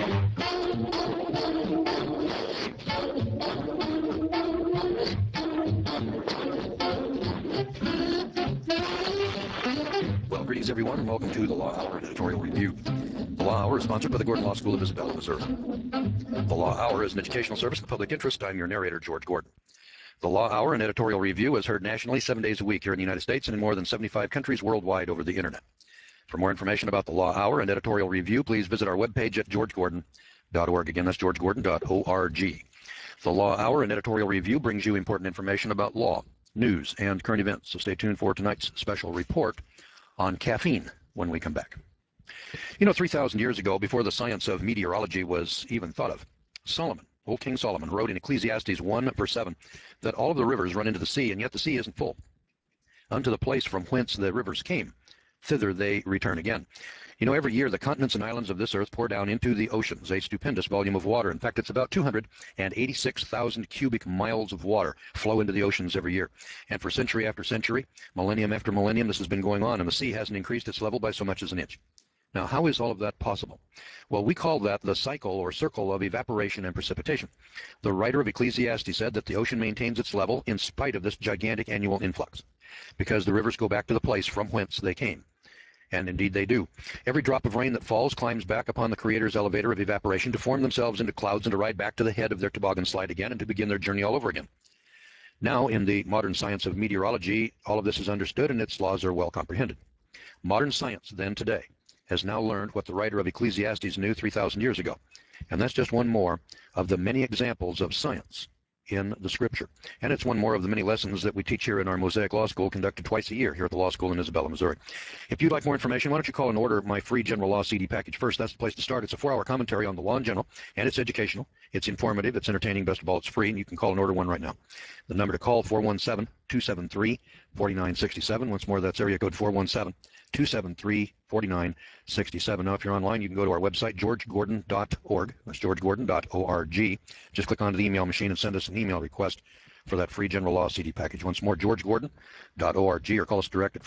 Well, greetings everyone, and welcome to the Law Hour Editorial Review. The Law Hour is sponsored by the Gordon Law School of Isabella, Missouri. The Law Hour is an educational service of the public interest. I'm your narrator, George Gordon. The Law Hour and Editorial Review is heard nationally 7 days a week here in the United States and in more than 75 countries worldwide over the Internet. For more information about the Law Hour and Editorial Review, please visit our webpage at georgegordon.org. Again, that's georgegordon.org. The Law Hour and Editorial Review brings you important information about law, news, and current events. So stay tuned for tonight's special report on caffeine when we come back. 3,000 years ago, before the science of meteorology was even thought of, Solomon, old King Solomon, wrote in Ecclesiastes 1 verse 7 that all of the rivers run into the sea, and yet the sea isn't full. Unto the place from whence the rivers came, thither they return again. Every year the continents and islands of this earth pour down into the oceans a stupendous volume of water. In fact, it's about 286,000 cubic miles of water flow into the oceans every year. And for century after century, millennium after millennium, this has been going on, and the sea hasn't increased its level by so much as an inch. Now, how is all of that possible? Well, we call that the cycle or circle of evaporation and precipitation. The writer of Ecclesiastes said that the ocean maintains its level in spite of this gigantic annual influx, because the rivers go back to the place from whence they came. And indeed they do. Every drop of rain that falls climbs back upon the Creator's elevator of evaporation to form themselves into clouds and to ride back to the head of their toboggan slide again and to begin their journey all over again. Now, in the modern science of meteorology, all of this is understood and its laws are well comprehended. Modern science, then, today, has now learned what the writer of Ecclesiastes knew 3,000 years ago. And that's just one more of the many examples of science in the Scripture. And it's one more of the many lessons that we teach here in our Mosaic Law School, conducted twice a year here at the Law School in Isabella, Missouri. If you'd like more information, why don't you call and order my free General Law CD package first. That's the place to start. It's a 4-hour commentary on the law in general, and it's educational, it's informative, it's entertaining, best of all, it's free, and you can call and order one right now. The number to call, 417-273-4967. Once more, that's area code 417-273-4967. Now, if you're online, you can go to our website, georgegordon.org. That's georgegordon.org. Just click onto the email machine and send us an email request for that free General Law CD package. Once more, georgegordon.org, or call us direct at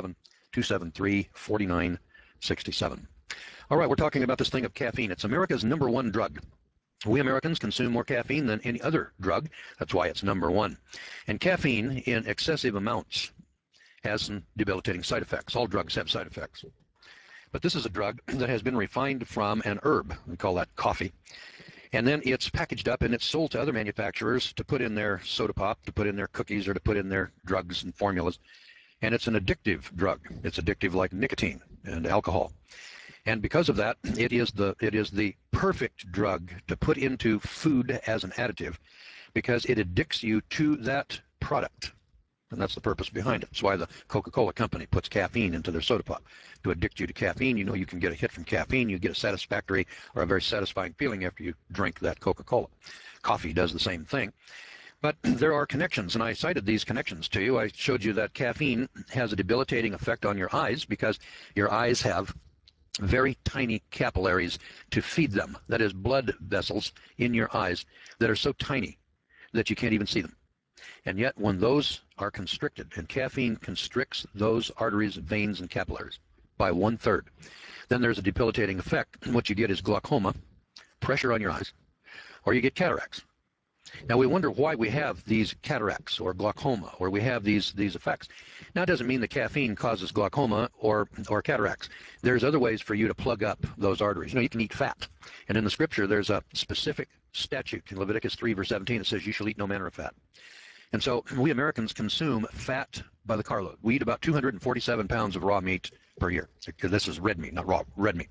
417-273-4967. All right, we're talking about this thing of caffeine. It's America's #1 drug. We Americans consume more caffeine than any other drug. That's why it's #1. And caffeine in excessive amounts has some debilitating side effects. All drugs have side effects. But this is a drug that has been refined from an herb. We call that coffee. And then it's packaged up and it's sold to other manufacturers to put in their soda pop, to put in their cookies, or to put in their drugs and formulas. And it's an addictive drug. It's addictive like nicotine and alcohol. And because of that, it is the perfect drug to put into food as an additive, because it addicts you to that product. And that's the purpose behind it. That's why the Coca-Cola company puts caffeine into their soda pop, to addict you to caffeine. You can get a hit from caffeine. You get a satisfactory or a very satisfying feeling after you drink that Coca-Cola. Coffee does the same thing. But there are connections, and I cited these connections to you. I showed you that caffeine has a debilitating effect on your eyes because your eyes have very tiny capillaries to feed them. That is, blood vessels in your eyes that are so tiny that you can't even see them. And yet, when those are constricted, and caffeine constricts those arteries, veins, and capillaries by 1/3, then there's a debilitating effect. And what you get is glaucoma, pressure on your eyes, or you get cataracts. Now, we wonder why we have these cataracts or glaucoma, or we have these effects. Now, it doesn't mean that caffeine causes glaucoma or cataracts. There's other ways for you to plug up those arteries. You can eat fat. And in the Scripture, there's a specific statute in Leviticus 3, verse 17, that says you shall eat no manner of fat. And so we Americans consume fat by the carload. We eat about 247 pounds of raw meat per year. This is red meat, not raw, red meat.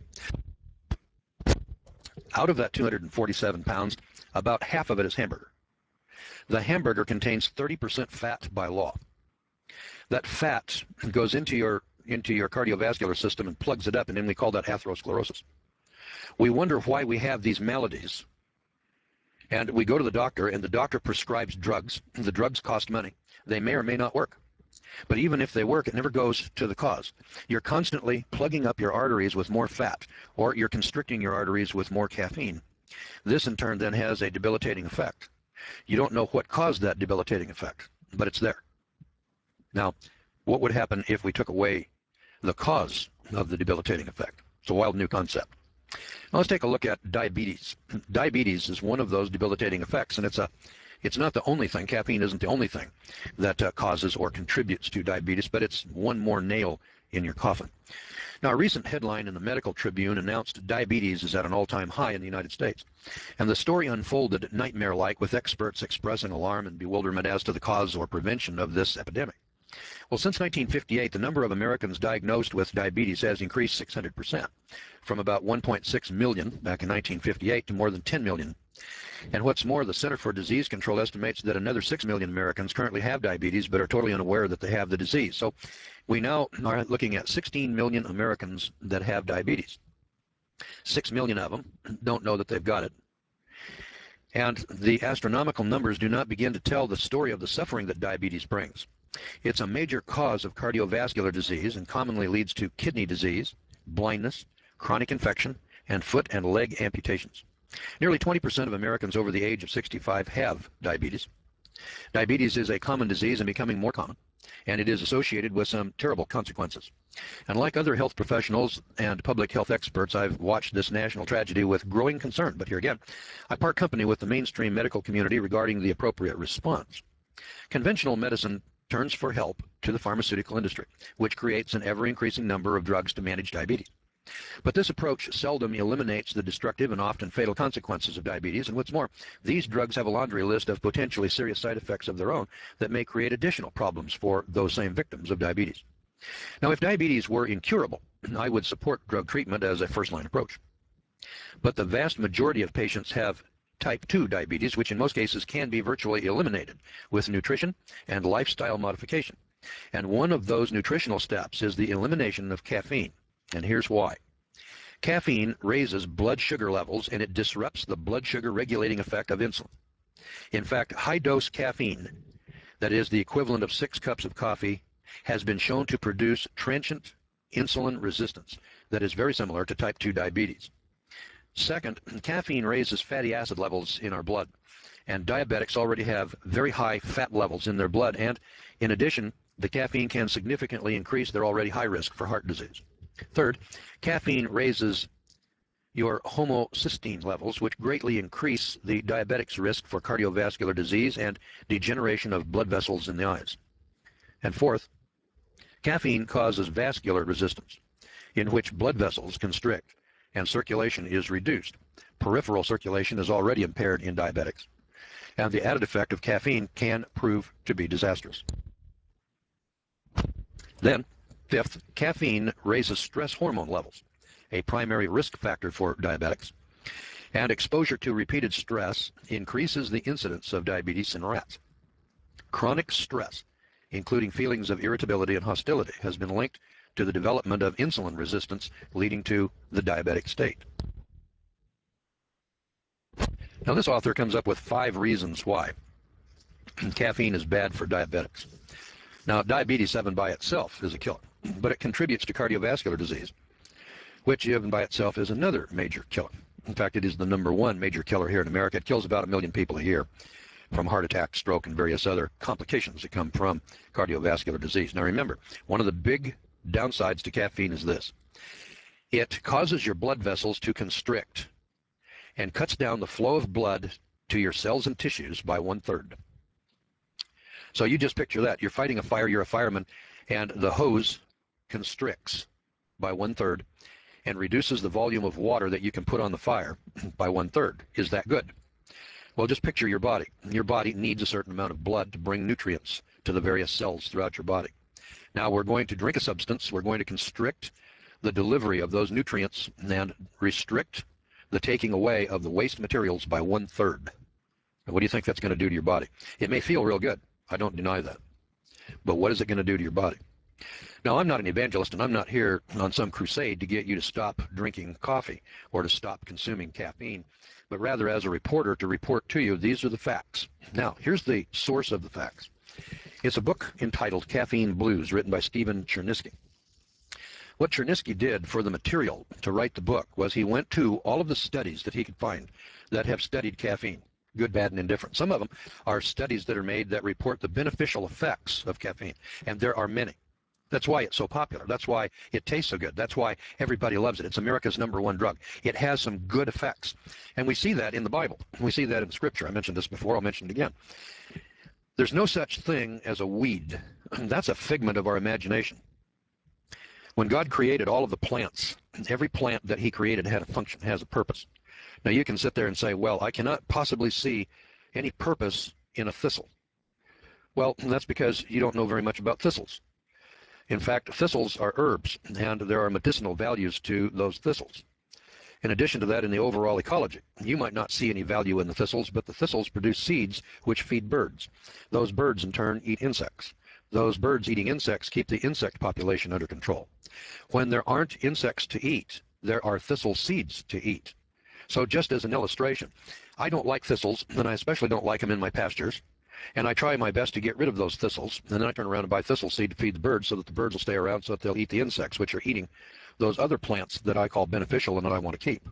Out of that 247 pounds, about half of it is hamburger. The hamburger contains 30% fat by law. That fat goes into your cardiovascular system and plugs it up, and then we call that atherosclerosis. We wonder why we have these maladies. And we go to the doctor, and the doctor prescribes drugs. The drugs cost money. They may or may not work. But even if they work, it never goes to the cause. You're constantly plugging up your arteries with more fat, or you're constricting your arteries with more caffeine. This, in turn, then has a debilitating effect. You don't know what caused that debilitating effect, but it's there. Now, what would happen if we took away the cause of the debilitating effect? It's a wild new concept. Now let's take a look at diabetes. Diabetes is one of those debilitating effects, and it's not the only thing. Caffeine isn't the only thing that causes or contributes to diabetes, but it's one more nail in your coffin. Now, a recent headline in the Medical Tribune announced diabetes is at an all-time high in the United States. And the story unfolded nightmare-like, with experts expressing alarm and bewilderment as to the cause or prevention of this epidemic. Well, since 1958, the number of Americans diagnosed with diabetes has increased 600%, from about 1.6 million back in 1958 to more than 10 million. And what's more, the Center for Disease Control estimates that another 6 million Americans currently have diabetes but are totally unaware that they have the disease. So we now are looking at 16 million Americans that have diabetes. 6 million of them don't know that they've got it. And the astronomical numbers do not begin to tell the story of the suffering that diabetes brings. It's a major cause of cardiovascular disease and commonly leads to kidney disease, blindness, chronic infection, and foot and leg amputations. Nearly 20% of Americans over the age of 65 have diabetes. Diabetes is a common disease and becoming more common, and it is associated with some terrible consequences. And like other health professionals and public health experts, I've watched this national tragedy with growing concern. But here again, I part company with the mainstream medical community regarding the appropriate response. Conventional medicine turns for help to the pharmaceutical industry, which creates an ever-increasing number of drugs to manage diabetes. But this approach seldom eliminates the destructive and often fatal consequences of diabetes, and what's more, these drugs have a laundry list of potentially serious side effects of their own that may create additional problems for those same victims of diabetes. Now, if diabetes were incurable, I would support drug treatment as a first-line approach. But the vast majority of patients have type 2 diabetes, which in most cases can be virtually eliminated with nutrition and lifestyle modification. And one of those nutritional steps is the elimination of caffeine. And here's why. Caffeine raises blood sugar levels, and it disrupts the blood sugar regulating effect of insulin. In fact, high-dose caffeine, that is the equivalent of 6 cups of coffee, has been shown to produce transient insulin resistance that is very similar to type 2 diabetes. Second, caffeine raises fatty acid levels in our blood, and diabetics already have very high fat levels in their blood, and in addition, the caffeine can significantly increase their already high risk for heart disease. Third, caffeine raises your homocysteine levels, which greatly increase the diabetic's risk for cardiovascular disease and degeneration of blood vessels in the eyes. And fourth, caffeine causes vascular resistance, in which blood vessels constrict and circulation is reduced. Peripheral circulation is already impaired in diabetics, and the added effect of caffeine can prove to be disastrous. Then, fifth, caffeine raises stress hormone levels, a primary risk factor for diabetics, and exposure to repeated stress increases the incidence of diabetes in rats. Chronic stress, including feelings of irritability and hostility, has been linked to the development of insulin resistance, leading to the diabetic state. Now, this author comes up with 5 reasons why caffeine is bad for diabetics. Now, diabetes 7 by itself is a killer, but it contributes to cardiovascular disease, which even by itself is another major killer. In fact, it is the #1 major killer here in America. It kills about 1 million people a year from heart attack, stroke, and various other complications that come from cardiovascular disease. Now remember, one of the big downsides to caffeine is this. It causes your blood vessels to constrict and cuts down the flow of blood to your cells and tissues by 1/3. So you just picture that. You're fighting a fire, you're a fireman, and the hose constricts by 1/3 and reduces the volume of water that you can put on the fire by 1/3. Is that good? Well, just picture your body. Your body needs a certain amount of blood to bring nutrients to the various cells throughout your body. Now we're going to drink a substance, we're going to constrict the delivery of those nutrients and restrict the taking away of the waste materials by 1/3. What do you think that's going to do to your body? It may feel real good. I don't deny that. But what is it going to do to your body? Now, I'm not an evangelist, and I'm not here on some crusade to get you to stop drinking coffee or to stop consuming caffeine, but rather as a reporter to report to you these are the facts. Now, here's the source of the facts. It's a book entitled Caffeine Blues, written by Stephen Chernisky. What Chernisky did for the material to write the book was he went to all of the studies that he could find that have studied caffeine, good, bad, and indifferent. Some of them are studies that are made that report the beneficial effects of caffeine, and there are many. That's why it's so popular. That's why it tastes so good. That's why everybody loves it. It's America's #1 drug. It has some good effects. And we see that in the Bible. We see that in Scripture. I mentioned this before. I'll mention it again. There's no such thing as a weed. That's a figment of our imagination. When God created all of the plants, every plant that he created had a function, has a purpose. Now you can sit there and say, well, I cannot possibly see any purpose in a thistle. Well, that's because you don't know very much about thistles. In fact, thistles are herbs, and there are medicinal values to those thistles. In addition to that, in the overall ecology, you might not see any value in the thistles, but the thistles produce seeds which feed birds. Those birds, in turn, eat insects. Those birds eating insects keep the insect population under control. When there aren't insects to eat, there are thistle seeds to eat. So just as an illustration, I don't like thistles, and I especially don't like them in my pastures. And I try my best to get rid of those thistles, and then I turn around and buy thistle seed to feed the birds so that the birds will stay around so that they'll eat the insects, which are eating those other plants that I call beneficial and that I want to keep.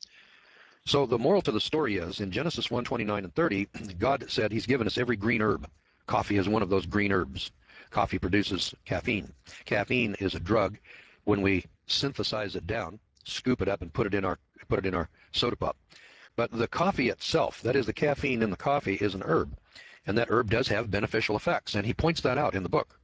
So the moral to the story is, in Genesis 1:29 and 30, God said he's given us every green herb. Coffee is one of those green herbs. Coffee produces caffeine. Caffeine is a drug. When we synthesize it down, scoop it up and put it in our soda pop. But the coffee itself, that is the caffeine in the coffee, is an herb. And that herb does have beneficial effects, and he points that out in the book.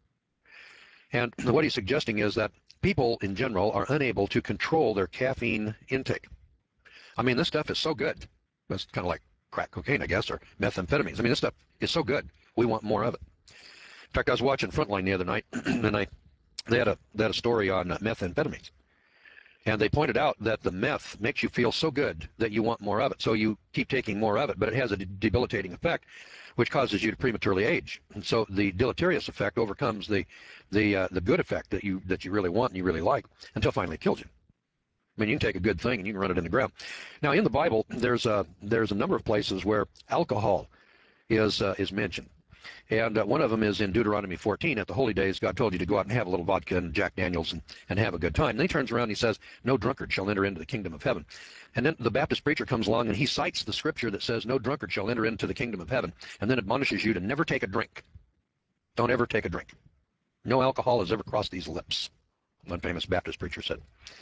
And what he's suggesting is that people in general are unable to control their caffeine intake. I mean, this stuff is so good. It's kind of like crack cocaine, I guess, or methamphetamines. I mean, this stuff is so good. We want more of it. In fact, I was watching Frontline the other night, and they had a story on methamphetamines. And they pointed out that the meth makes you feel so good that you want more of it. So you keep taking more of it, but it has a debilitating effect, which causes you to prematurely age. And so the deleterious effect overcomes the good effect that you really want and you really like until finally it kills you. I mean, you can take a good thing and you can run it in the ground. Now, in the Bible, there's a number of places where alcohol is mentioned. And one of them is in Deuteronomy 14. At the holy days, God told you to go out and have a little vodka and Jack Daniels and have a good time. And then he turns around and he says, no drunkard shall enter into the kingdom of heaven. And then the Baptist preacher comes along and he cites the scripture that says, no drunkard shall enter into the kingdom of heaven, and then admonishes you to never take a drink. Don't ever take a drink. No alcohol has ever crossed these lips, one famous Baptist preacher said.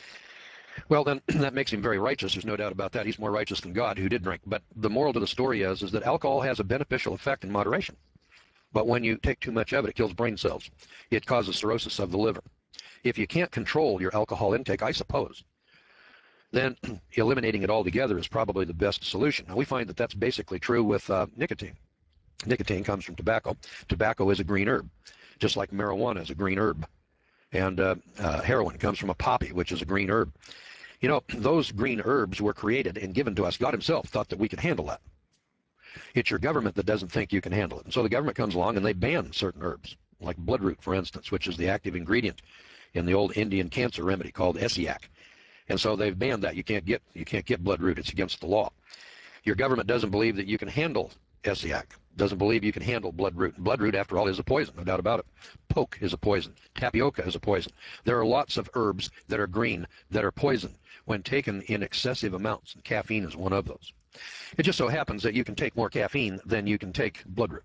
Well, then that makes him very righteous. There's no doubt about that. He's more righteous than God, who did drink. But the moral to the story is that alcohol has a beneficial effect in moderation. But when you take too much of it, it kills brain cells. It causes cirrhosis of the liver. If you can't control your alcohol intake, I suppose, then eliminating it altogether is probably the best solution. Now, we find that that's basically true with nicotine. Nicotine comes from tobacco. Tobacco is a green herb, just like marijuana is a green herb. And heroin comes from a poppy, which is a green herb. You know, those green herbs were created and given to us. God himself thought that we could handle that. It's your government that doesn't think you can handle it. And so the government comes along and they ban certain herbs, like bloodroot, for instance, which is the active ingredient in the old Indian cancer remedy called Essiac. And so they've banned that. You can't get bloodroot. It's against the law. Your government doesn't believe that you can handle Essiac, doesn't believe you can handle bloodroot. Bloodroot, after all, is a poison, no doubt about it. Poke is a poison. Tapioca is a poison. There are lots of herbs that are green that are poison when taken in excessive amounts, and caffeine is one of those. It just so happens that you can take more caffeine than you can take bloodroot.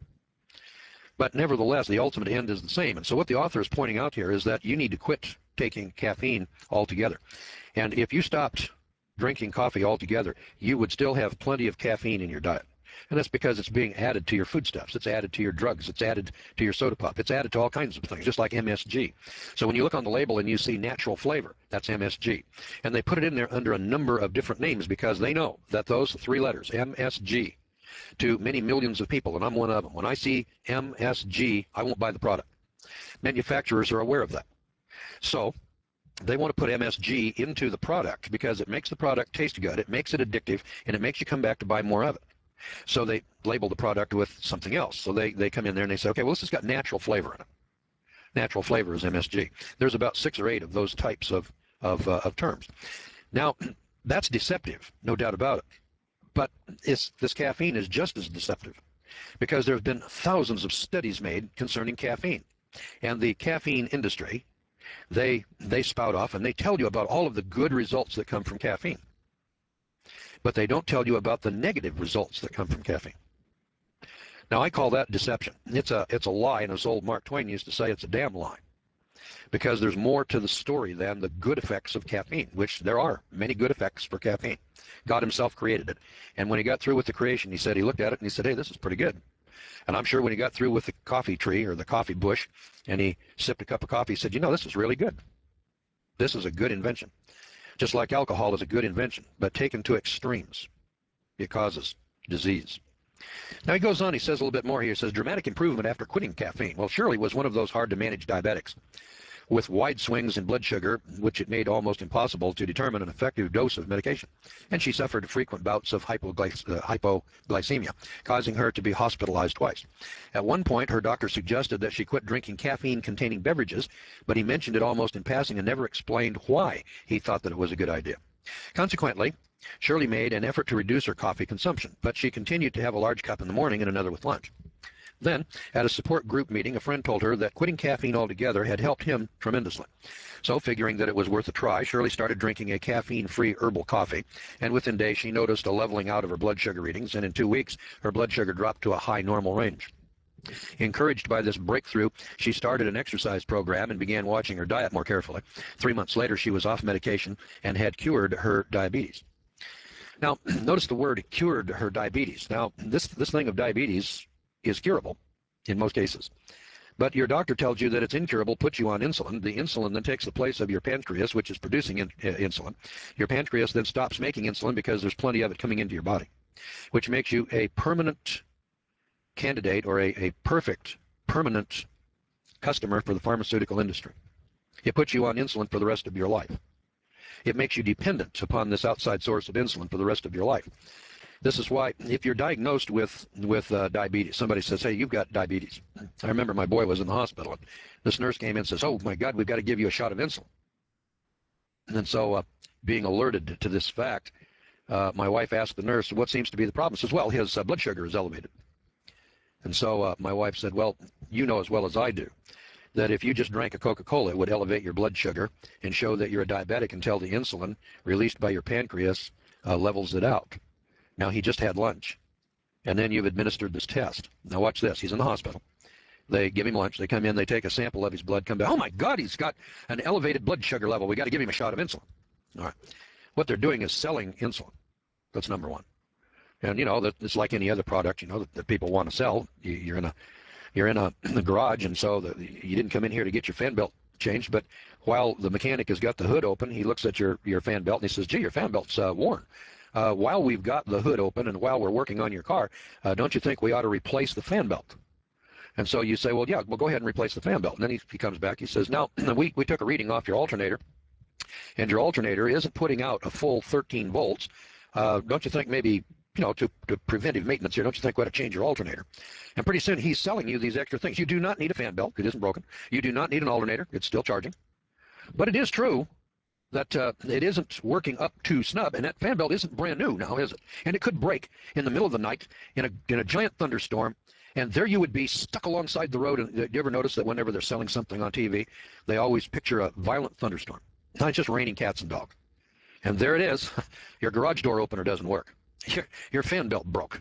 But nevertheless, the ultimate end is the same. And so what the author is pointing out here is that you need to quit taking caffeine altogether. And if you stopped drinking coffee altogether, you would still have plenty of caffeine in your diet. And that's because it's being added to your foodstuffs. It's added to your drugs. It's added to your soda pop. It's added to all kinds of things, just like MSG. So when you look on the label and you see natural flavor, that's MSG. And they put it in there under a number of different names because they know that those three letters, MSG, to many millions of people, and I'm one of them. When I see MSG, I won't buy the product. Manufacturers are aware of that. So they want to put MSG into the product because it makes the product taste good, it makes it addictive, and it makes you come back to buy more of it. So they label the product with something else. So they come in there and they say, okay, well, this has got natural flavor in it. Natural flavor is MSG. There's about 6 or 8 of those types of terms. Now, that's deceptive, no doubt about it. But this caffeine is just as deceptive because there have been thousands of studies made concerning caffeine. And the caffeine industry, they spout off and they tell you about all of the good results that come from caffeine. But they don't tell you about the negative results that come from caffeine. Now, I call that deception. It's a lie, and as old Mark Twain used to say, it's a damn lie. because there's more to the story than the good effects of caffeine, which there are many good effects for caffeine. God himself created it. And when he got through with the creation, he said, he looked at it and he said, hey, this is pretty good. And I'm sure when he got through with the coffee tree or the coffee bush and he sipped a cup of coffee, he said, you know, this is really good. This is a good invention. Just like alcohol is a good invention, but taken to extremes, it causes disease. Now he goes on, he says a little bit more here. He says, dramatic improvement after quitting caffeine. Well, Shirley was one of those hard to manage diabetics with wide swings in blood sugar, which it made almost impossible to determine an effective dose of medication. And she suffered frequent bouts of hypoglycemia, causing her to be hospitalized twice. At one point, her doctor suggested that she quit drinking caffeine-containing beverages, but he mentioned it almost in passing and never explained why he thought that it was a good idea. Consequently, Shirley made an effort to reduce her coffee consumption, but she continued to have a large cup in the morning and another with lunch. Then, at a support group meeting, a friend told her that quitting caffeine altogether had helped him tremendously. So, figuring that it was worth a try, Shirley started drinking a caffeine-free herbal coffee, and within days she noticed a leveling out of her blood sugar readings, and in 2 weeks her blood sugar dropped to a high normal range. Encouraged by this breakthrough, she started an exercise program and began watching her diet more carefully. 3 months later, she was off medication and had cured her diabetes. Now, notice the word cured her diabetes. Now, this thing of diabetes is curable in most cases. But your doctor tells you that it's incurable, puts you on insulin. The insulin then takes the place of your pancreas, which is producing insulin. Your pancreas then stops making insulin because there's plenty of it coming into your body, which makes you a permanent candidate or a perfect permanent customer for the pharmaceutical industry. It puts you on insulin for the rest of your life. It makes you dependent upon this outside source of insulin for the rest of your life. This is why, if you're diagnosed with diabetes, somebody says, hey, you've got diabetes. I remember my boy was in the hospital, and this nurse came in and says, oh, my God, we've got to give you a shot of insulin. And so, being alerted to this fact, my wife asked the nurse, what seems to be the problem? She says, well, his blood sugar is elevated. And so my wife said, well, you know as well as I do that if you just drank a Coca-Cola, it would elevate your blood sugar and show that you're a diabetic until the insulin released by your pancreas levels it out. Now, he just had lunch, and then you've administered this test. Now, watch this. He's in the hospital. They give him lunch. They come in. They take a sample of his blood, come back. Oh, my God, he's got an elevated blood sugar level. We got to give him a shot of insulin. All right. What they're doing is selling insulin. That's number one. And, you know, it's like any other product, you know, that people want to sell. You're in a garage, and so you didn't come in here to get your fan belt changed, but while the mechanic has got the hood open, he looks at your fan belt and he says, gee, your fan belt's worn. While we've got the hood open and while we're working on your car, don't you think we ought to replace the fan belt? And so you say, well, yeah, well, go ahead and replace the fan belt. And then he comes back, he says, no, we took a reading off your alternator, and your alternator isn't putting out a full 13 volts. Don't you think maybe, you know, to preventive maintenance here, don't you think we ought to change your alternator? And pretty soon he's selling you these extra things. You do not need a fan belt. It isn't broken. You do not need an alternator. It's still charging. But it is true that it isn't working up to snub, and that fan belt isn't brand new now, is it? And it could break in the middle of the night in a giant thunderstorm, and there you would be stuck alongside the road. And do you ever notice that whenever they're selling something on TV, they always picture a violent thunderstorm? Now it's just raining cats and dogs. And there it is. Your garage door opener doesn't work. Your fan belt broke.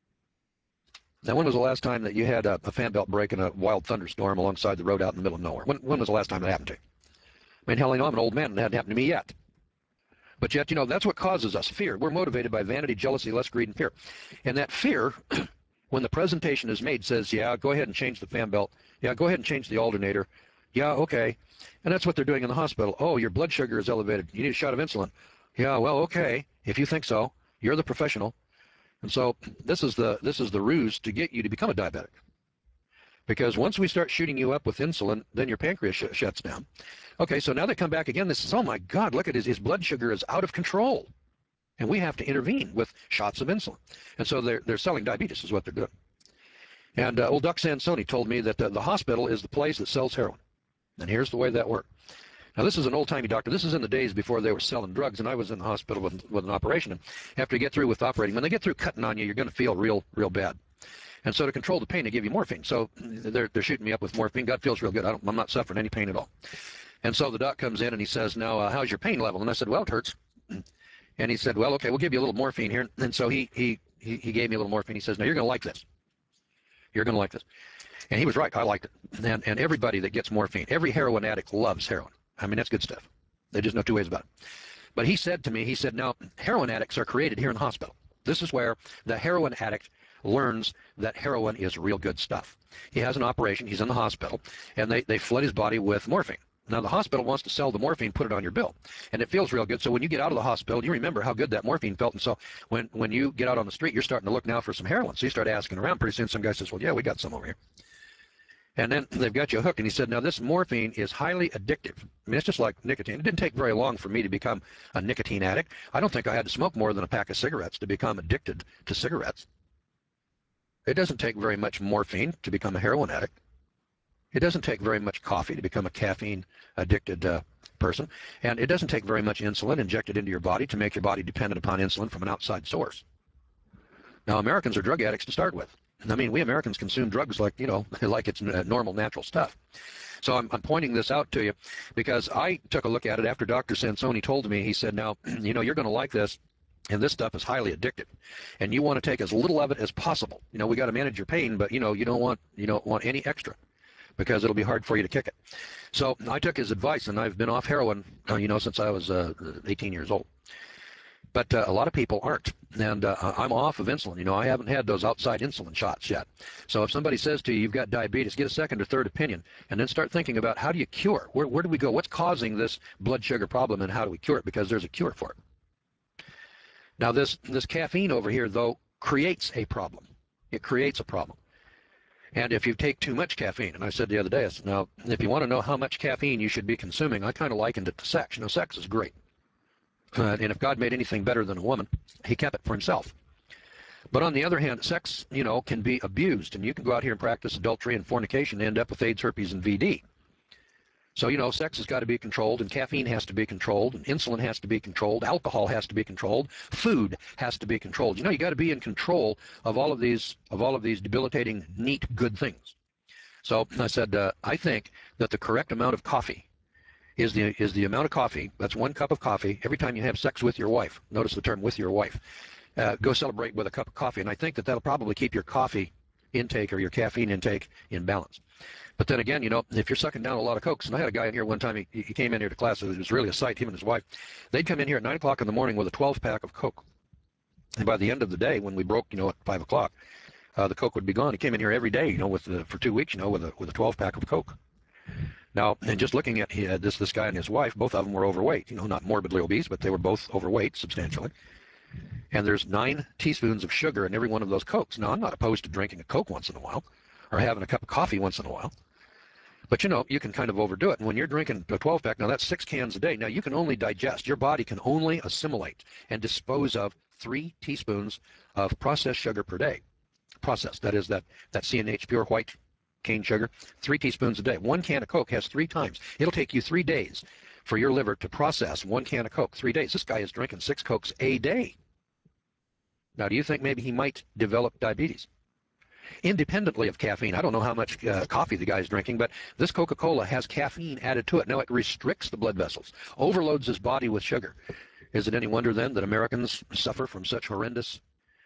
Now, when was the last time that you had a fan belt break in a wild thunderstorm alongside the road out in the middle of nowhere? When was the last time that happened to you? I mean, hell, I know I'm an old man and that hadn't happened to me yet. But yet, you know, that's what causes us fear. We're motivated by vanity, jealousy, lust, greed, and fear. And that fear, when the presentation is made, says, yeah, go ahead and change the fan belt. Yeah, go ahead and change the alternator. Yeah, okay. And that's what they're doing in the hospital. Oh, your blood sugar is elevated. You need a shot of insulin. Yeah, well, okay. If you think so, you're the professional. And so this is the ruse to get you to become a diabetic. Because once we start shooting you up with insulin, then your pancreas shuts down. Okay, so now they come back again. This is, oh my God, look at his blood sugar is out of control. And we have to intervene with shots of insulin. And so they're selling diabetes is what they're doing. And old Duck Sansoni told me that the hospital is the place that sells heroin. And here's the way that worked. Now, this is an old-timey doctor. This is in the days before they were selling drugs, and I was in the hospital with an operation. And after you get through with operating, when they get through cutting on you, you're going to feel real bad. And so to control the pain, they give you morphine. So they're shooting me up with morphine. God feels real good. I'm not suffering any pain at all. And so the doc comes in and he says, now, how's your pain level? And I said, well, it hurts. And he said, well, okay, we'll give you a little morphine here. And so he gave me a little morphine. He says, now, you're going to like this. You're going to like this. And he was right. I liked it. And everybody that gets morphine, every heroin addict loves heroin. I mean, that's good stuff. There's just no two ways about it. But he said to me, he said, now, heroin addicts are created here in the hospital. This is where the heroin addict learns that heroin is real good stuff. He has an operation, he's in the hospital, and they flood his body with morphine. Now, the hospital wants to sell the morphine, put it on your bill, and it feels real good. So when you get out of the hospital, you remember how good that morphine felt. And so when you get out on the street, you're starting to look now for some heroin. So you start asking around. Pretty soon some guy says, well, yeah, we got some over here. And then they've got you hooked. And he said, now, this morphine is highly addictive. I mean, it's just like nicotine. It didn't take very long for me to become a nicotine addict. I don't think I had to smoke more than a pack of cigarettes to become addicted to cigarettes. It doesn't take very much morphine to become a heroin addict. It doesn't take very much coffee to become a caffeine-addicted person. And it doesn't take very much insulin injected into your body to make your body dependent upon insulin from an outside source. Now, Americans are drug addicts to start with. I mean, we Americans consume drugs like, like it's normal, natural stuff. So I'm pointing this out to you because I took a look at it after Dr. Sansoni told me. He said, now, you're going to like this, and this stuff is highly addictive, and you want to take as little of it as possible. We got to manage your pain, but, you don't want any extra because it'll be hard for you to kick it. So I took his advice, and I've been off heroin, since I was 18 years old. But a lot of people aren't, and I'm off of insulin. I haven't had those outside insulin shots yet. So if somebody says to you, you've got diabetes, get a second or third opinion, and then start thinking about how do you cure? Where do we go? What's causing this blood sugar problem, and how do we cure it? Because there's a cure for it. Now, this caffeine over here, though, creates a problem. It creates a problem. And if you take too much caffeine, and I said the other day, I said, now, if you want to know how much caffeine you should be consuming, I kind of likened it to sex. Sex is great. And if God made anything better than a woman, he kept it for himself. But on the other hand, sex, can be abused. And you can go out here and practice adultery and fornication and end up with AIDS, herpes, and VD. So, sex has got to be controlled, and caffeine has to be controlled, and insulin has to be controlled, alcohol has to be controlled, food has to be controlled. You got to be in control of all of these debilitating, neat, good things. So I said, I think that the correct amount of coffee is the amount of coffee. That's 1 cup of coffee every time you have sex with your wife. Notice the term with your wife. Go celebrate with a cup of coffee. And I think that that'll probably keep your coffee intake or your caffeine intake in balance. But then again, if you're sucking down a lot of Cokes, and I had a guy in here one time, he came in here to class, it was really a sight, him and his wife. They'd come in here at 9 o'clock in the morning with a 12-pack of Coke. And by the end of the day, when we broke, at 5 o'clock, the Coke would be gone. He came in here every day, for 2 weeks, with a 12-pack of Coke. Now, and just looking at this guy and his wife, both of them were overweight, not morbidly obese, but they were both overweight substantially. And there's 9 teaspoons of sugar in every one of those Cokes. Now, I'm not opposed to drinking a Coke once in a while or having a cup of coffee once in a while. But, you can kind of overdo it. And when you're drinking a 12-pack, now that's 6 cans a day. Now, you can only digest, your body can only assimilate and dispose of 3 teaspoons of processed sugar per day. Processed, that is that CNH pure white cane sugar, 3 teaspoons a day. 1 can of Coke has 3 times. It'll take you 3 days for your liver to process 1 can of Coke. 3 days. This guy is drinking 6 Cokes a day. Now, do you think maybe he might develop diabetes? Independently of caffeine, I don't know how much coffee the guy's drinking, but this Coca-Cola has caffeine added to it. Now, it restricts the blood vessels, overloads his body with sugar. Is it any wonder then that Americans suffer from such horrendous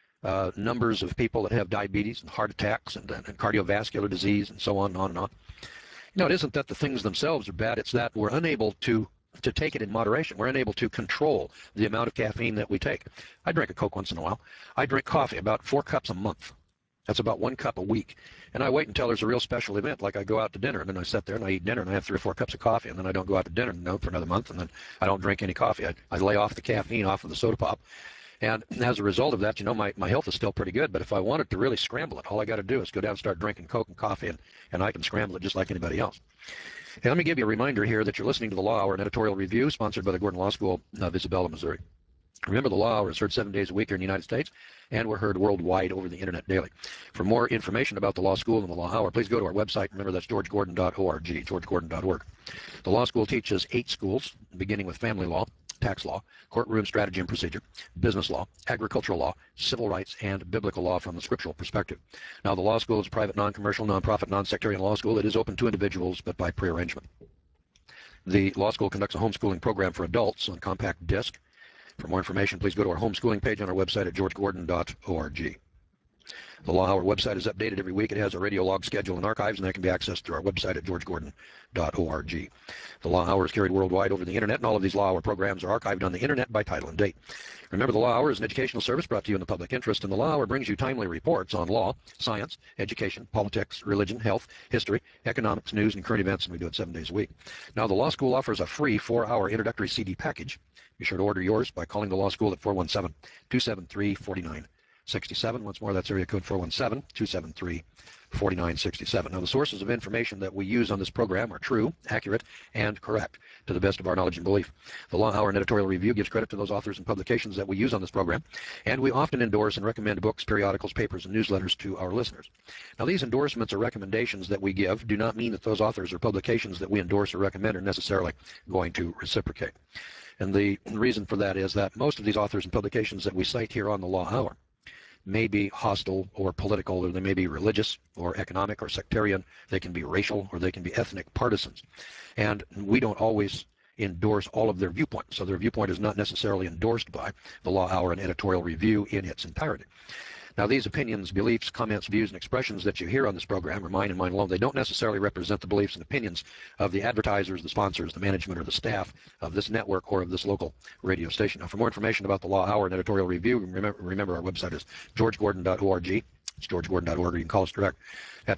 numbers of people that have diabetes and heart attacks and cardiovascular disease and so on and on and on? It isn't that the things themselves are bad. It's that we're unable to take it in moderation. We're unable to control the amount of caffeine that we take. I drink a Coke once in a while. I drink coffee about 4 cups a month. That's about 1 cup a week. And I wait until there's a real special event, like I go out to dinner, and then I sit there and I eat dinner, and I have 3 or 4 cups of coffee, and then I don't go out to dinner for another month, and then I don't drink any coffee. I lay off the caffeine off of the soda pop. And as a result of that, my health is still pretty good. But if I wanted to really scramble it, all I got to do is go down and start drinking Coke and coffee, and I can scramble it just like anybody else. And let me give you a reminder here that you're listening to the Law Hour, an editorial review sponsored by the Gordon Law School of Isabella, Missouri. Remember, the Law Hour is heard 7 days a week here in the United States, and we're heard worldwide over the internet daily. For more information about the Law School and the Law Hour, please go to our website. Remember, that's georgegordon.org, georgegordon.org. The Law School teaches 8 schools, beginning with family law, tax law, courtroom strategy and procedure, business law, agricultural law, civil rights, and biblical law from the scriptural perspective. Now, the Law School is a private, non-commercial, non-profit, non-sectarian law school. It is open to individuals, but by prearrangement. The Law School conducts a homeschooling program for adults on compact disc. For more information, please go to our homeschooling page on our website at georgegordon.org. The Law Hour website is updated every week. It has a radio log schedule and archives, and that can be accessed through our website at georgegordon.org. The Law Hour is carried worldwide over the internet, and all of these Law Hour programs are archived on the internet by title and date. Remember, the Law Hour is an educational service brought to you in the public interest, and the Law Hour brings you timely reports on law, science, education, politics, religion, health, history, economics, news, and current events, and we do it 7 days a week. Now, the Law School offers a free 4-hour introductory CD package. Be sure to order yours by calling the Law School at 417-273-4967. Once more, that's area code 417-273-4967. Now, the sources of information that we use on this program are true, accurate, and correct to the best of our knowledge and belief. The Law Hour and Editorial Review gives credit to those authors and publications that we use on this program, and we often endorse and recommend books, periodicals, papers, and newsletters to our listeners. Now, these endorsements or recommendations that we give do not mean that those authors or publications that we endorse or recommend are necessarily going to reciprocate. And the reason for that is that most of these authors and publications that we cite here on the Law Hour may be hostile or political, or they may be religious or economic or sectarian. They can be racial or they can be ethnic partisans. And we don't always endorse all of their viewpoints. So their viewpoint is not necessarily endorsed by the Law Hour and Editorial Review in its entirety. Now, these opinions, beliefs, comments, views, and expressions that you hear on this program are mine and mine alone. They don't necessarily represent the beliefs and opinions of the advertisers, the sponsors, the management, or the staff of this network or of this local radio station. Now, for more information about the Law Hour and Editorial Review, remember our website is georgegordon.org. It's georgegordon.org. You can call us direct at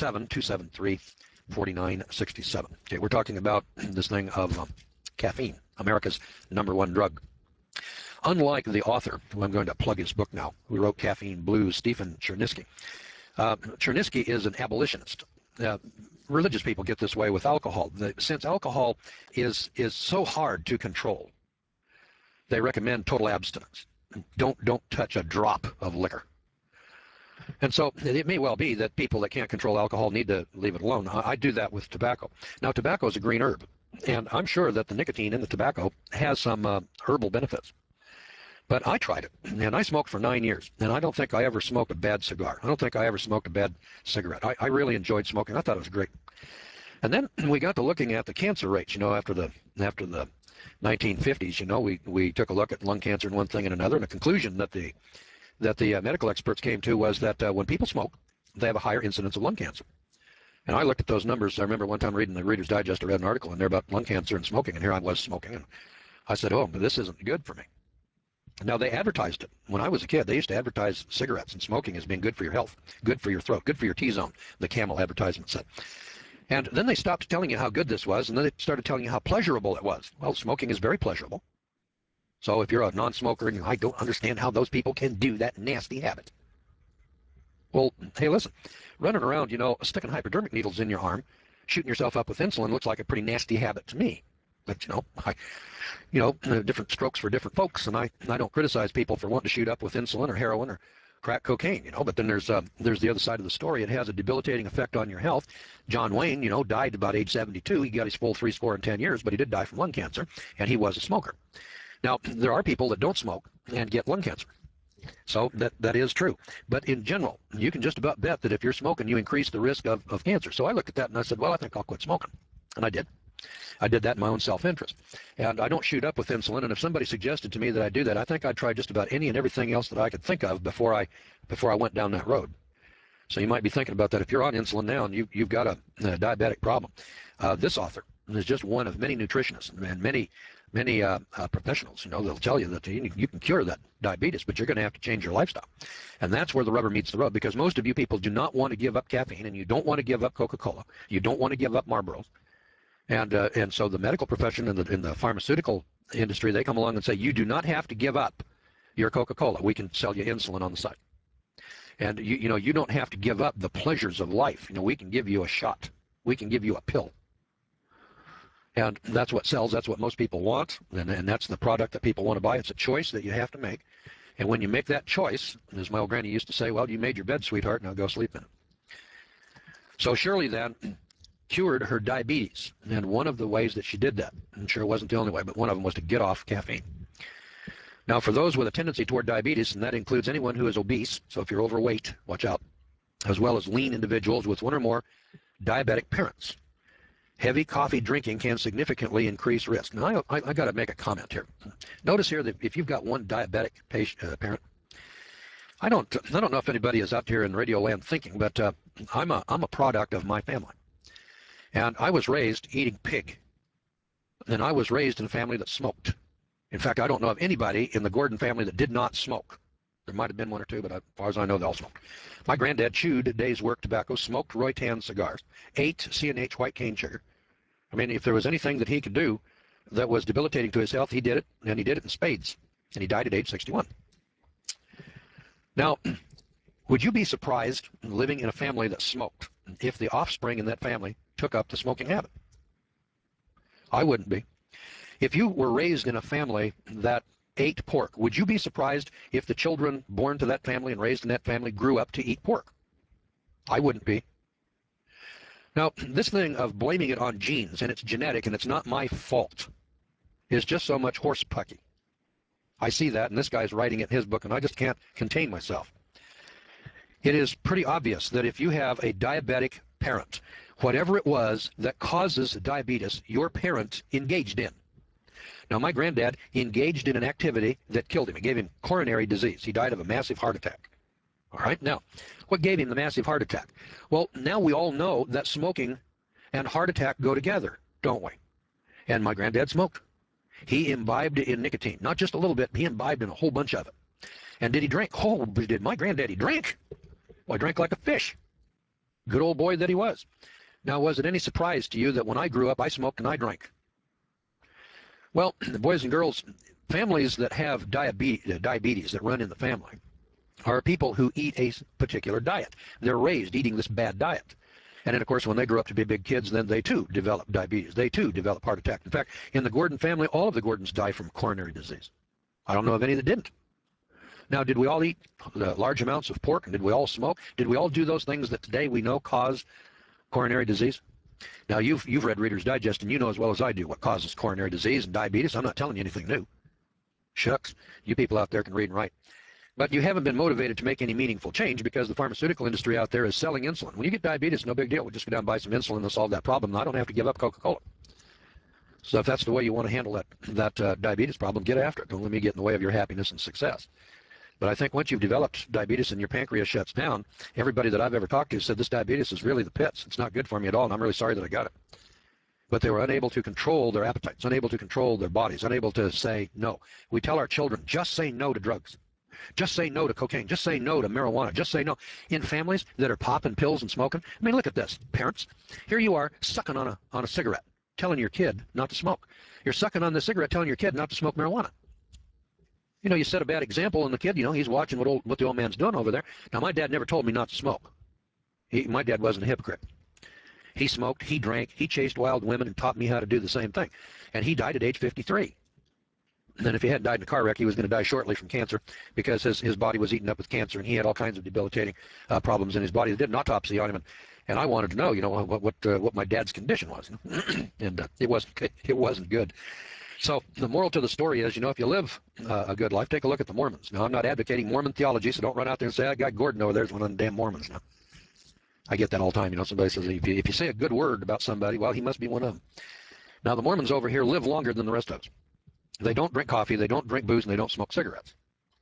417-273-4967. Okay, we're talking about this thing of caffeine, America's #1 drug. Unlike the author, who I'm going to plug his book now, who wrote Caffeine Blues, Stephen Chernisky. Chernisky is an abolitionist. Religious people get this way with alcohol. Since alcohol is so hard to control, they recommend total abstinence. Don't touch a drop of liquor. And so it may well be that people that can't control alcohol need to leave it alone. I do that with tobacco. Now, tobacco is a green herb, and I'm sure that the nicotine in the tobacco has some herbal benefits. But I tried it, and I smoked for 9 years, and I don't think I ever smoked a bad cigar. I don't think I ever smoked a bad cigarette. I really enjoyed smoking. I thought it was great. And then we got to looking at the cancer rates, after the 1950s, we took a look at lung cancer and one thing and another, and a conclusion that the medical experts came to was that when people smoke, they have a higher incidence of lung cancer. And I looked at those numbers. I remember one time reading the Reader's Digest, I read an article in there about lung cancer and smoking, and here I was smoking, and I said, oh, this isn't good for me. Now, they advertised it. When I was a kid, they used to advertise cigarettes and smoking as being good for your health, good for your throat, good for your T-zone, the Camel advertisement said. And then they stopped telling you how good this was, and then they started telling you how pleasurable it was. Well, smoking is very pleasurable. So if you're a non-smoker and I don't understand how those people can do that nasty habit. Well, hey, listen, running around, sticking hypodermic needles in your arm, shooting yourself up with insulin looks like a pretty nasty habit to me. But, different strokes for different folks, and I don't criticize people for wanting to shoot up with insulin or heroin or crack cocaine, but then there's the other side of the story. It has a debilitating effect on your health. John Wayne, died about age 72. He got his full 70 years, but he did die from lung cancer, and he was a smoker. Now, there are people that don't smoke and get lung cancer. So that is true. But in general, you can just about bet that if you're smoking, you increase the risk of cancer. So I looked at that and I said, well, I think I'll quit smoking. And I did. I did that in my own self-interest. And I don't shoot up with insulin. And if somebody suggested to me that I do that, I think I'd try just about any and everything else that I could think of before I went down that road. So you might be thinking about that. If you're on insulin now and you've got a diabetic problem, this author is just one of many nutritionists and many professionals. They'll tell you that you can cure that diabetes, but you're going to have to change your lifestyle. And that's where the rubber meets the road, because most of you people do not want to give up caffeine, and you don't want to give up Coca-Cola. You don't want to give up Marlboros. And so the medical profession and in the pharmaceutical industry, they come along and say, you do not have to give up your Coca-Cola. We can sell you insulin on the side. And you don't have to give up the pleasures of life. We can give you a shot. We can give you a pill. And that's what sells. That's what most people want. And that's the product that people want to buy. It's a choice that you have to make. And when you make that choice, as my old granny used to say, well, you made your bed, sweetheart, now go sleep in it. So Shirley then cured her diabetes. And one of the ways that she did that, I'm sure it wasn't the only way, but one of them was to get off caffeine. Now, for those with a tendency toward diabetes, and that includes anyone who is obese, so if you're overweight, watch out, as well as lean individuals with one or more diabetic parents, heavy coffee drinking can significantly increase risk. Now, I got to make a comment here. Notice here that if you've got one diabetic parent, I don't know if anybody is out here in radio land thinking, but I'm a product of my family. And I was raised eating pig. And I was raised in a family that smoked. In fact, I don't know of anybody in the Gordon family that did not smoke. There might have been one or two, but as far as I know, they all smoked. My granddad chewed a day's work tobacco, smoked Roy Tan cigars, ate C&H white cane sugar. I mean, if there was anything that he could do that was debilitating to his health, he did it, and he did it in spades. And he died at age 61. Now, would you be surprised living in a family that smoked if the offspring in that family took up the smoking habit? I wouldn't be. If you were raised in a family that ate pork, would you be surprised if the children born to that family and raised in that family grew up to eat pork? I wouldn't be. Now, this thing of blaming it on genes and it's genetic and it's not my fault is just so much horse pucky. I see that, and this guy's writing it in his book, and I just can't contain myself. It is pretty obvious that if you have a diabetic parent, whatever it was that causes diabetes, your parent engaged in. Now, my granddad engaged in an activity that killed him. It gave him coronary disease. He died of a massive heart attack. All right, now, what gave him the massive heart attack? Well, now we all know that smoking and heart attack go together, don't we? And my granddad smoked. He imbibed in nicotine, not just a little bit, he imbibed in a whole bunch of it. And did he drink? Oh, did my granddaddy drink? Well, I drank like a fish. Good old boy that he was. Now, was it any surprise to you that when I grew up, I smoked and I drank? Well, boys and girls, families that have diabetes that run in the family are people who eat a particular diet. They're raised eating this bad diet. And then, of course, when they grow up to be big kids, then they, too, develop diabetes. They, too, develop heart attack. In fact, in the Gordon family, all of the Gordons die from coronary disease. I don't know of any that didn't. Now, did we all eat large amounts of pork, and did we all smoke? Did we all do those things that today we know cause coronary disease? Now, you've read Reader's Digest, and you know as well as I do what causes coronary disease and diabetes. I'm not telling you anything new. Shucks, you people out there can read and write. But you haven't been motivated to make any meaningful change because the pharmaceutical industry out there is selling insulin. When you get diabetes, no big deal. We'll just go down and buy some insulin and solve that problem. And I don't have to give up Coca-Cola. So if that's the way you want to handle that diabetes problem, get after it. Don't let me get in the way of your happiness and success. But I think once you've developed diabetes and your pancreas shuts down, everybody that I've ever talked to said this diabetes is really the pits. It's not good for me at all, and I'm really sorry that I got it. But they were unable to control their appetites, unable to control their bodies, unable to say no. We tell our children, just say no to drugs. Just say no to cocaine. Just say no to marijuana. Just say no. In families that are popping pills and smoking, I mean, look at this. Parents, here you are sucking on a cigarette, telling your kid not to smoke. You're sucking on the cigarette, telling your kid not to smoke marijuana. You know, you set a bad example, and the kid, you know, he's watching what the old man's doing over there. Now, my dad never told me not to smoke. My dad wasn't a hypocrite. He smoked, he drank, he chased wild women and taught me how to do the same thing. And he died at age 53. And if he hadn't died in a car wreck, he was going to die shortly from cancer because his body was eaten up with cancer, and he had all kinds of debilitating problems in his body. They did an autopsy on him, and I wanted to know, you know, what my dad's condition was, and it wasn't good. So the moral to the story is, you know, if you live a good life, take a look at the Mormons. Now, I'm not advocating Mormon theology, so don't run out there and say, I got Gordon over there is one of the damn Mormons. Now, I get that all the time. You know, somebody says, if you say a good word about somebody, well, he must be one of them. Now, the Mormons over here live longer than the rest of us. They don't drink coffee, they don't drink booze, and they don't smoke cigarettes.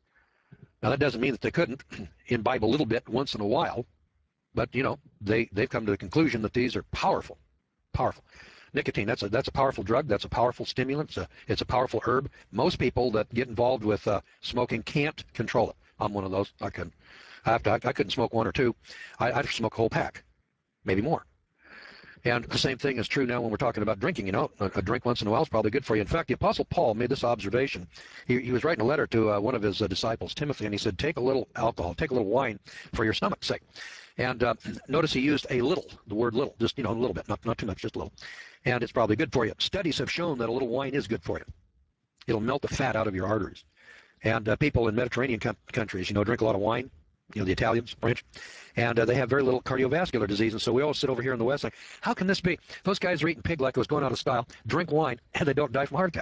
Now, that doesn't mean that they couldn't imbibe a little bit once in a while, but, you know, they've come to the conclusion that these are powerful. Nicotine, that's a powerful drug, that's a powerful stimulant, it's a powerful herb. Most people that get involved with smoking can't control it. I'm one of those. I couldn't smoke one or two. I'd smoke a whole pack, maybe more. And the same thing is true now when we're talking about drinking. You know, a drink once in a while is probably good for you. In fact, the Apostle Paul made this observation. He was writing a letter to one of his disciples, Timothy, and he said, take a little alcohol, take a little wine for your stomach's sake. And notice he used a little, the word little, just, you know, a little bit, not too much, just a little. And it's probably good for you. Studies have shown that a little wine is good for you. It'll melt the fat out of your arteries. And people in Mediterranean countries, you know, drink a lot of wine. You know, the Italians, French, and they have very little cardiovascular disease. And so we always sit over here in the West like, how can this be? Those guys are eating pig like it was going out of style, drink wine, and they don't die from a heart attack.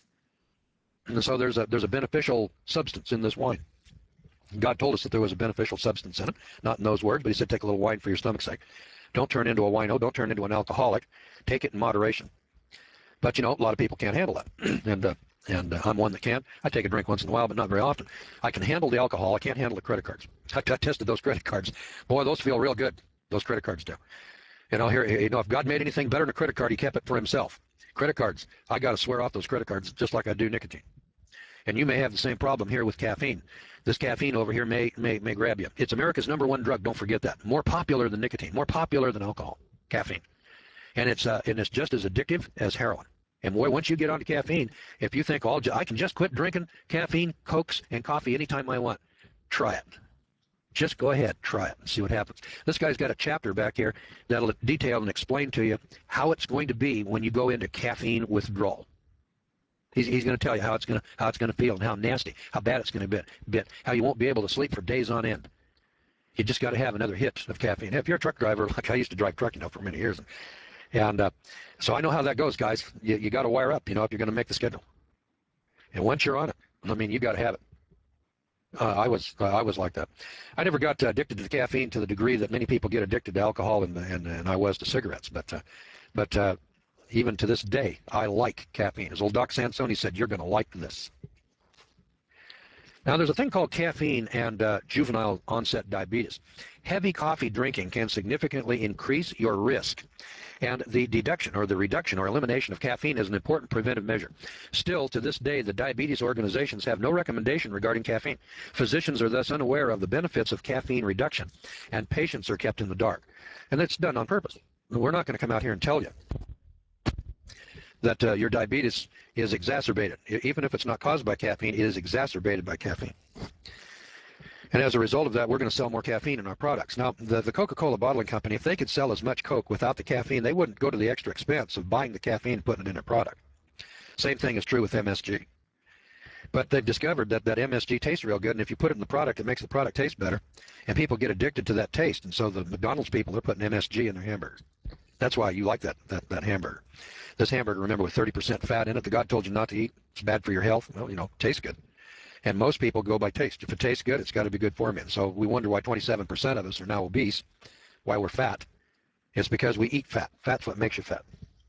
And so there's a beneficial substance in this wine. God told us that there was a beneficial substance in it, not in those words, but he said take a little wine for your stomach's sake. Don't turn into a wino, don't turn into an alcoholic. Take it in moderation. But, you know, a lot of people can't handle that. And And I'm one that can. I take a drink once in a while, but not very often. I can handle the alcohol. I can't handle the credit cards. I tested those credit cards. Boy, those feel real good. Those credit cards do. Here, if God made anything better than a credit card, he kept it for himself. Credit cards, I got to swear off those credit cards just like I do nicotine. And you may have the same problem here with caffeine. This caffeine over here may grab you. It's America's #1 drug. Don't forget that. More popular than nicotine. More popular than alcohol. Caffeine. And it's just as addictive as heroin. And boy, once you get onto caffeine, if you think, I can just quit drinking caffeine, Cokes, and coffee anytime I want, try it. Just go ahead, try it, and see what happens. This guy's got a chapter back here that'll detail and explain to you how it's going to be when you go into caffeine withdrawal. He's going to tell you how it's going to feel and how nasty, how bad it's going to be, how you won't be able to sleep for days on end. You just got to have another hit of caffeine. If you're a truck driver, like I used to drive truck, for many years, and so I know how that goes, guys. You got to wire up, if you're going to make the schedule. And once you're on it, you got to have it. I was like that. I never got addicted to the caffeine to the degree that many people get addicted to alcohol and I was to cigarettes. But even to this day, I like caffeine. As old Doc Sansoni said, you're going to like this. Now, there's a thing called caffeine and juvenile onset diabetes. Heavy coffee drinking can significantly increase your risk. And the reduction or elimination of caffeine is an important preventive measure. Still, to this day, the diabetes organizations have no recommendation regarding caffeine. Physicians are thus unaware of the benefits of caffeine reduction, and patients are kept in the dark. And that's done on purpose. We're not going to come out here and tell you that your diabetes is exacerbated. Even if it's not caused by caffeine, it is exacerbated by caffeine. And as a result of that, we're going to sell more caffeine in our products. Now, the Coca-Cola bottling company, if they could sell as much Coke without the caffeine, they wouldn't go to the extra expense of buying the caffeine and putting it in their product. Same thing is true with MSG. But they've discovered that MSG tastes real good, and if you put it in the product, it makes the product taste better, and people get addicted to that taste. And so the McDonald's people, they're putting MSG in their hamburgers. That's why you like that hamburger. This hamburger, remember, with 30% fat in it that God told you not to eat, it's bad for your health. Well, tastes good. And most people go by taste. If it tastes good, it's got to be good for me. So we wonder why 27% of us are now obese, why we're fat. It's because we eat fat. Fat's what makes you fat.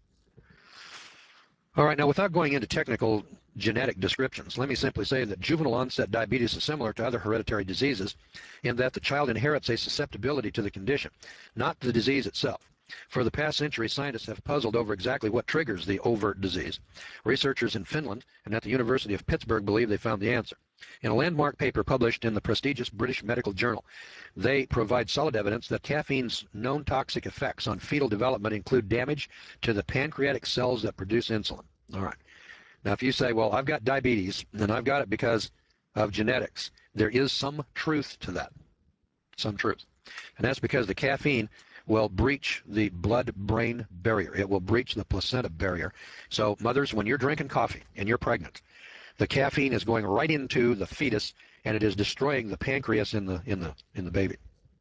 All right, now without going into technical genetic descriptions, let me simply say that juvenile onset diabetes is similar to other hereditary diseases in that the child inherits a susceptibility to the condition, not the disease itself. For the past century, scientists have puzzled over exactly what triggers the overt disease. Researchers in Finland and at the University of Pittsburgh believe they found the answer. In a landmark paper published in the prestigious British Medical Journal, they provide solid evidence that caffeine's known toxic effects on fetal development include damage to the pancreatic cells that produce insulin. All right. Now, if you say, well, I've got diabetes, and I've got it because of genetics, there is some truth to that. Some truth. And that's because the caffeine will breach the blood-brain barrier. It will breach the placenta barrier. So mothers, when you're drinking coffee and you're pregnant, the caffeine is going right into the fetus, and it is destroying the pancreas in the baby.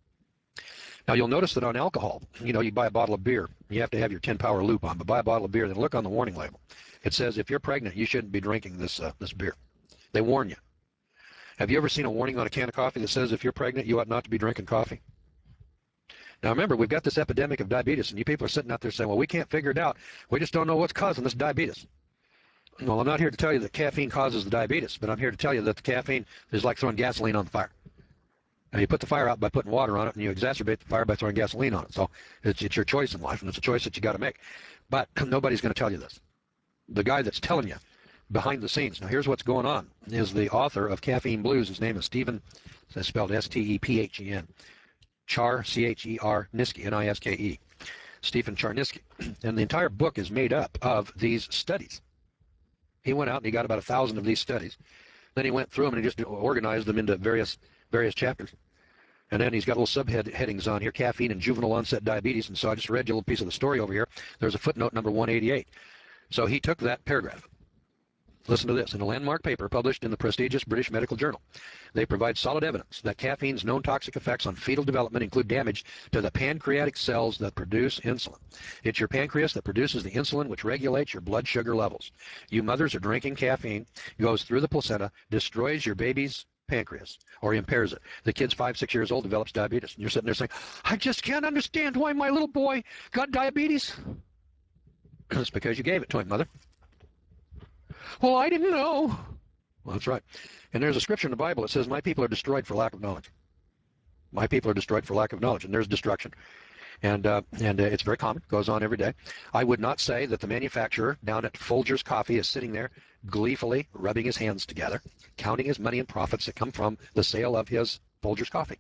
Now you'll notice that on alcohol, you buy a bottle of beer, you have to have your 10-power loop on, but buy a bottle of beer, then look on the warning label. It says if you're pregnant, you shouldn't be drinking this beer. They warn you. Have you ever seen a warning on a can of coffee that says if you're pregnant, you ought not to be drinking coffee? Now remember, we've got this epidemic of diabetes, and you people are sitting out there saying, well, we can't figure it out. We just don't know what's causing this diabetes. Well, I'm not here to tell you that caffeine causes the diabetes, but I'm here to tell you that the caffeine is like throwing gasoline on the fire. Now, you put the fire out by putting water on it, and you exacerbate the fire by throwing gasoline on it. So it's your choice in life, and it's a choice that you got to make. But nobody's going to tell you this. The guy that's telling you behind the scenes, now here's what's going on, is the author of Caffeine Blues. His name is Stephen, it's spelled S-T-E-P-H-E-N. Char, C-H-E-R, Niske, N-I-S-K-E. Stephen Charniske. And the entire book is made up of these studies. He went out and he got about 1,000 of these studies. Then he went through them and he just organized them into various chapters. And then he's got little subheadings on here, caffeine and juvenile onset diabetes. And so I just read you a little piece of the story over here. There's a footnote number 188. So he took that paragraph. Listen to this. In a landmark paper published in the prestigious British Medical Journal, they provide solid evidence that caffeine's known toxic effects on fetal development include damage to the pancreatic cells that produce insulin. It's your pancreas that produces the insulin which regulates your blood sugar levels. You mothers are drinking caffeine, goes through the placenta, destroys your baby's pancreas, or impairs it. The kid's 5, 6 years old, develops diabetes. And you're sitting there saying, I just can't understand why my little boy got diabetes. It's because you gave it to him, mother. Well, I didn't know. Well, that's right. And there's a scripture in the Bible that says, my people are destroyed for lack of knowledge. My people are destroyed for lack of knowledge. And there's destruction. And it's very common, goes on every day. I would not say that the manufacturer down at Folgers Coffee is sitting there gleefully rubbing his hands together, counting his money and profits that come from the sale of his Folgers Coffee.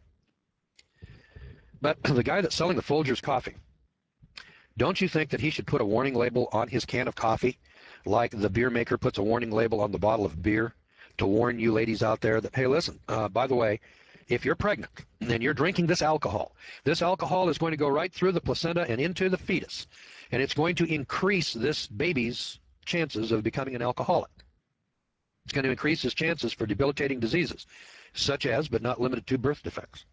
But the guy that's selling the Folgers Coffee, don't you think that he should put a warning label on his can of coffee, like the beer maker puts a warning label on the bottle of beer, to warn you ladies out there that, hey, listen, by the way, if you're pregnant and you're drinking this alcohol is going to go right through the placenta and into the fetus, and it's going to increase this baby's chances of becoming an alcoholic. It's going to increase his chances for debilitating diseases, such as, but not limited to, birth defects.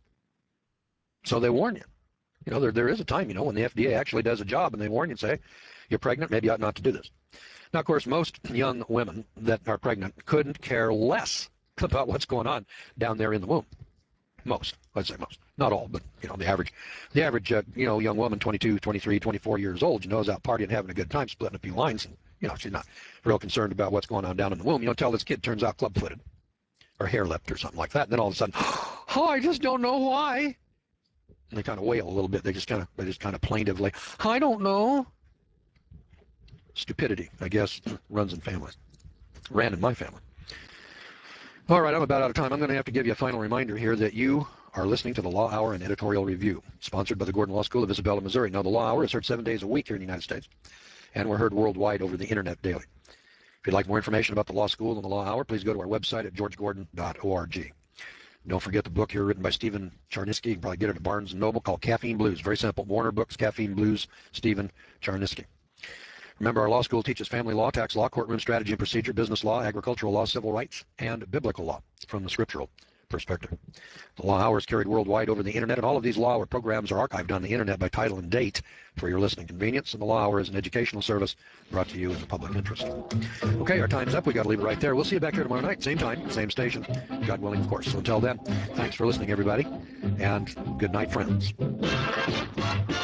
So they warn you. You know, there is a time, when the FDA actually does a job and they warn you and say, you're pregnant, maybe you ought not to do this. Now, of course, most young women that are pregnant couldn't care less about what's going on down there in the womb. Most, let's say most, not all, but the average young woman, 22, 23, 24 years old, is out partying, having a good time, splitting a few lines, and she's not real concerned about what's going on down in the womb. Until this kid turns out club-footed or hair-lipped or something like that, and then all of a sudden, oh, I just don't know why. And they kind of wail a little bit. They just kind of plaintively, I don't know. Stupidity, I guess, runs in families. Ran in my family. All right, I'm about out of time. I'm going to have to give you a final reminder here that you are listening to the Law Hour and Editorial Review, sponsored by the Gordon Law School of Isabella, Missouri. Now, the Law Hour is heard 7 days a week here in the United States, and we're heard worldwide over the internet daily. If you'd like more information about the Law School and the Law Hour, please go to our website at georgegordon.org. Don't forget the book here written by Stephen Charnisky. You can probably get it at Barnes & Noble, called Caffeine Blues. Very simple. Warner Books, Caffeine Blues, Stephen Charnisky. Remember, our law school teaches family law, tax law, courtroom strategy and procedure, business law, agricultural law, civil rights, and biblical law from the scriptural perspective. The Law Hour is carried worldwide over the internet, and all of these Law Hour programs are archived on the internet by title and date for your listening convenience. And the Law Hour is an educational service brought to you in the public interest. Okay, our time's up. We've got to leave it right there. We'll see you back here tomorrow night, same time, same station, God willing, of course. So until then, thanks for listening, everybody, and good night, friends.